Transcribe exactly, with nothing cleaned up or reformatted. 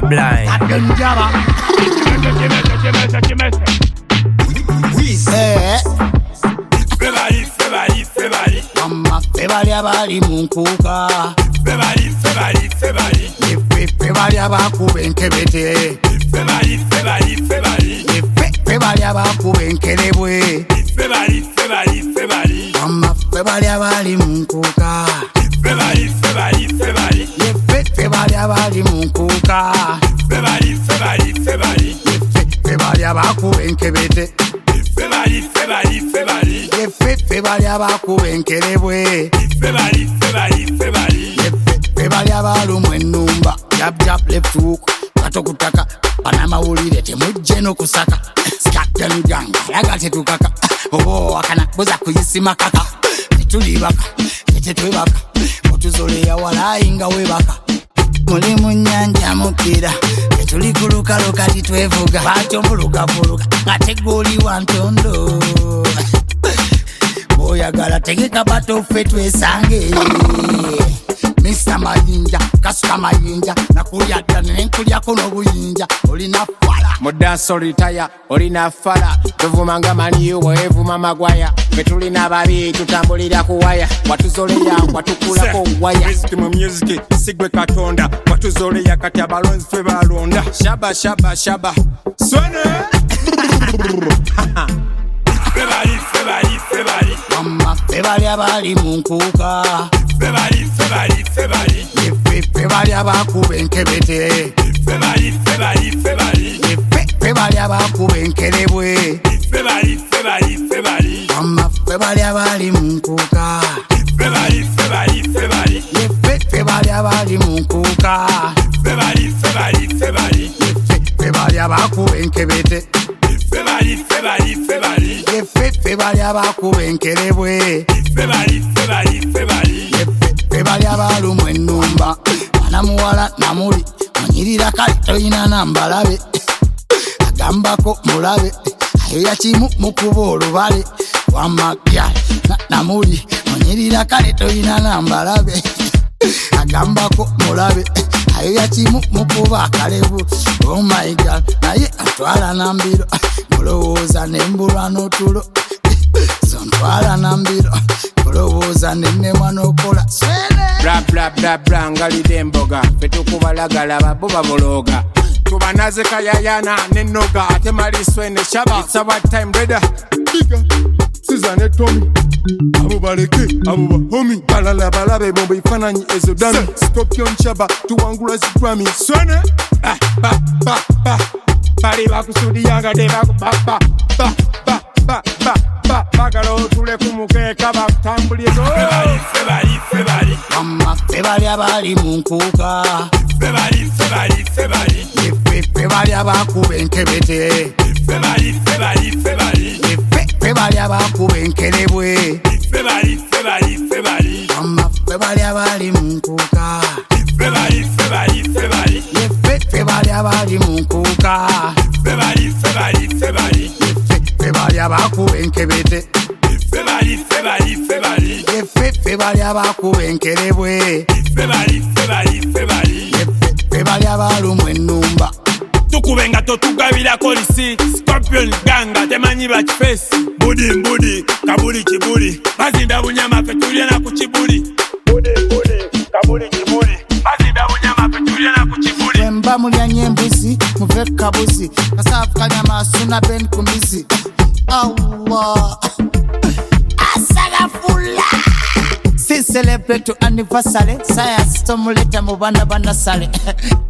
blind. Eh. Febali, febali, febali. Mama febali abali munkuka. Febali, febali, febali. Efe febali abakuba enkebete. Febali, febali, febali. Efe febali abakuba enkerebwe. Febali, febali, febali. Mama febali abali munkuka. Febali, febali, febali. Efe febali abali munkuka. Febali, febali, febali. Efe febali abakuba enkebete. Febali, febali, febali. Efe febali abakuba enkerebwe. Febali, febali, febali. Efe febali abalumwa ennumba. Jab jab left hook. Kato kutaka. Panamawulire temujje n'okusaka. Skakten gang alaga tetukaka. Obo wakana boza kuyisima kaka. Tetulibaka tetetwebaka. Otuzole yawalayi nga webaka. Muli mu nnyanja mupira. Tetuli kulukaluka titwevuga. Bwatyo mbulugavuluga nga tegoli wa ntondo. Oyagala tegeka bato ffe twesange. Mister Mayinja, Kasika Mayinja. Nakulya ddala nenkulyako n'obuyinja. Olina fala Mudanso retire, olina fala. Tuvumanga maniyo bwevuma magwaya. Ffe tulina babi tutambulira ku waya. Watuzoleya watukulako waya. Music mu music, sigwe katonda. Watuzoleya kati abalonzi ffe balonda. Shaba shaba shaba. Swene. Febali, febali, febali. Mama febali abali munkuka. Febali, febali, febali. Efe febali abakuba enkebete. Febali, febali, febali. Efe febali abakuba enkerebwe. Febali, febali, febali. Mama febali abali munkuka. Febali, febali, febali. Efe febali abali munkuka. Febali, febali, febali. Efe febali abakuba enkebete. Febali, febali, febali. Efe febali abakuba enkerebwe. Febali, febali, febali. Efe febali abalumwa ennumba. Mwana muwala namuli munyirira kale toyina nambalabe. Agambako mulabe ayoya kimu mukuba olubale. Wamagya namuli munyirira kale toyina nambalabe. Agambako mulabe ayoya kimu mukuba akalebu. Oh my God naye atwala nambiro. Mulowooza nembulwa n'otulo. Zontwala nambiro. Mulowooza nennemwa n'okola. Bla bla bla bla ngalide emboga. Ffe tukubalagala babo babologa. Tubanaze kayayana nenoga. Ate maliswe ne shaba. It's our time brother. Biga, Suzanne Tommy. Abo baleke, abo bahomi. Balala balabe bombe ifananyi ezo dami. Scorpion chaba, tuwangula zigrami. Swene. Ba ba ba ba. Bali bakusudiyanga de baku ba ba ba ba ba ba ba. Bagala otule kumukeka bakutambulire. Febali, febali, febali. Mama febali abali munkuka. Febali, febali, febali. Efe febali abakuba enkebete. Febali, febali, febali. Efe febali abakuba enkerebwe. Febali, febali, febali. Mama febali abali munkuka. Febali, febali, febali. Efe febali abali munkuka. Febali, febali, febali. Efe febali abakuba enkebete. Febali, febali, febali. Efe febali abakuba enkerebwe. Febali, febali, febali. Efe febali abalumwa ennumba. Tukubenga totugabirako lisi. Scorpion ganga temanyi bakifesi. Budi mbudi, kabuli kibuli. Bazimba bunyama ffe tulye na ku kibuli. Budi mbudi, kabuli kibuli. Bazimba bunyama ffe tulye na ku kibuli. Wemba mulyanye embuzi muve kabuzi. Kasaafu kanyama asuna ben kumbizi. Allah Asagafula. Si celebrate to anniversary. Saya stomuleta mubanda banda sale.